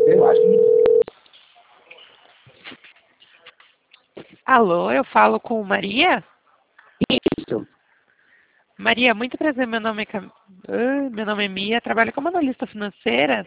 Eu acho que Alô, eu falo com Maria? isso. Maria, muito prazer, meu nome é Mia, trabalho como analista financeira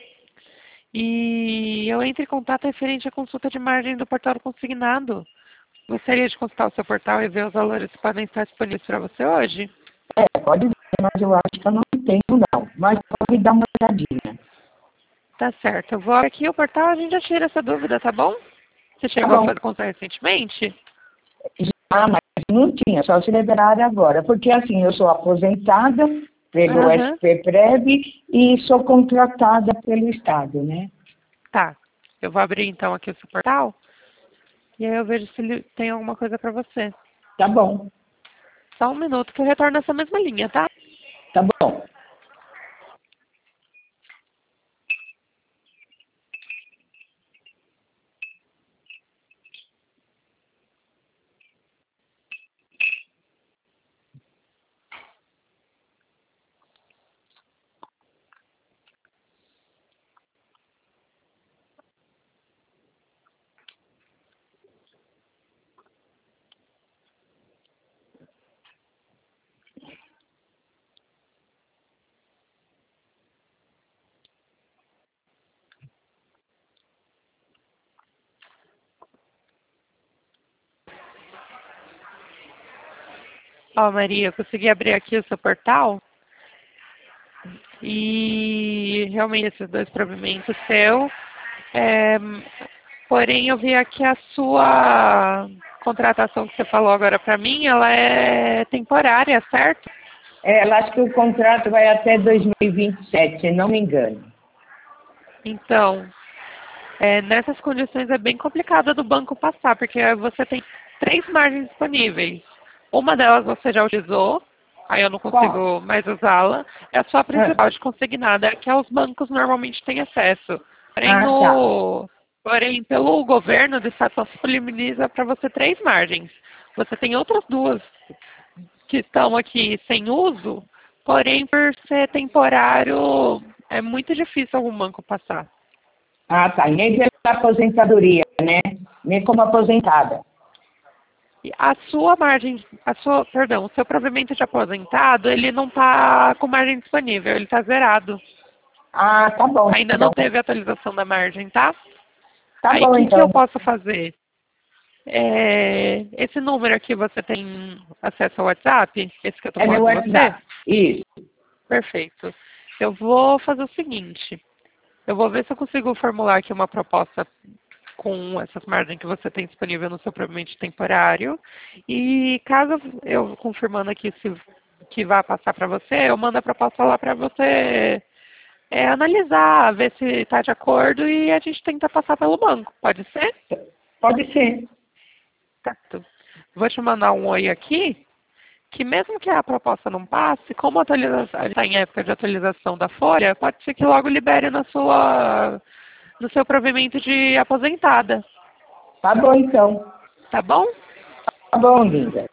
e eu entro em contato referente à consulta de margem do portal consignado. Gostaria de consultar o seu portal e ver os valores que podem estar disponíveis para você hoje? Pode ver, mas eu acho que eu não tenho, não. Mas pode dar uma olhadinha. Tá certo, eu vou abrir aqui o portal, a gente já tira essa dúvida, tá bom? Você Tá chegou a bom. fazer consulta recentemente? Mas não tinha, só se liberaram agora. Porque assim, eu sou aposentada pelo Aham, SPPREV e sou contratada pelo Estado, né? tá. Eu vou abrir então aqui o seu portal e aí eu vejo se ele tem alguma coisa para você. Tá bom, Só um minuto que eu retorno nessa mesma linha, tá? tá bom. Ó, Maria, eu consegui abrir aqui o seu portal e realmente esses dois provimentos seu. É, porém, eu vi aqui a sua contratação que você falou agora para mim, ela é temporária, certo? Eu acho que o contrato vai até 2027, se não me engano. Então, nessas condições é bem complicado do banco passar, porque você tem três margens disponíveis. Uma delas você já utilizou, aí eu não Qual? consigo mais usá-la. É a sua Ah, principal de consignada, que os bancos normalmente têm acesso. Porém, tá. pelo governo do Estado só se disponibiliza para você três margens. Você tem outras duas que estão aqui sem uso, porém, por ser temporário, é muito difícil algum banco passar. Tá. Nem pela aposentadoria, né? Nem como aposentada. O seu provimento de aposentado, ele não está com margem disponível, ele está zerado. Tá bom, Ainda não então. teve atualização da margem, tá? Tá Aí, o bom, que que eu então. posso fazer? Esse número aqui, você tem acesso ao WhatsApp? Esse que eu estou É meu falando com você? WhatsApp. Isso. Perfeito. Eu vou fazer o seguinte. Eu vou ver se eu consigo formular aqui uma proposta com essas margens que você tem disponível no seu provimento temporário. E caso eu confirmando aqui se que vai passar para você, eu mando a proposta lá para você analisar, ver se está de acordo e a gente tenta passar pelo banco. Pode ser? Pode ser. Certo. Vou te mandar um oi aqui, que mesmo que a proposta não passe, como a atualização está em época de atualização da folha, pode ser que logo libere no seu provimento de aposentada. Tá bom, então. Tá bom? Tá bom, linda.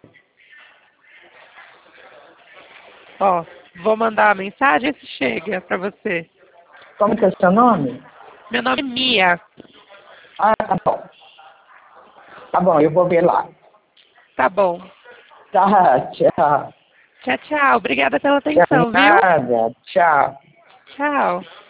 Ó, vou mandar a mensagem se chega para você. Como que é o seu nome? Meu nome é Mia. Tá bom. Tá bom, eu vou ver lá. Tá bom. Tá, tchau. Tchau, tchau. Obrigada pela Tchau, atenção, viu? nada. Tchau. Tchau.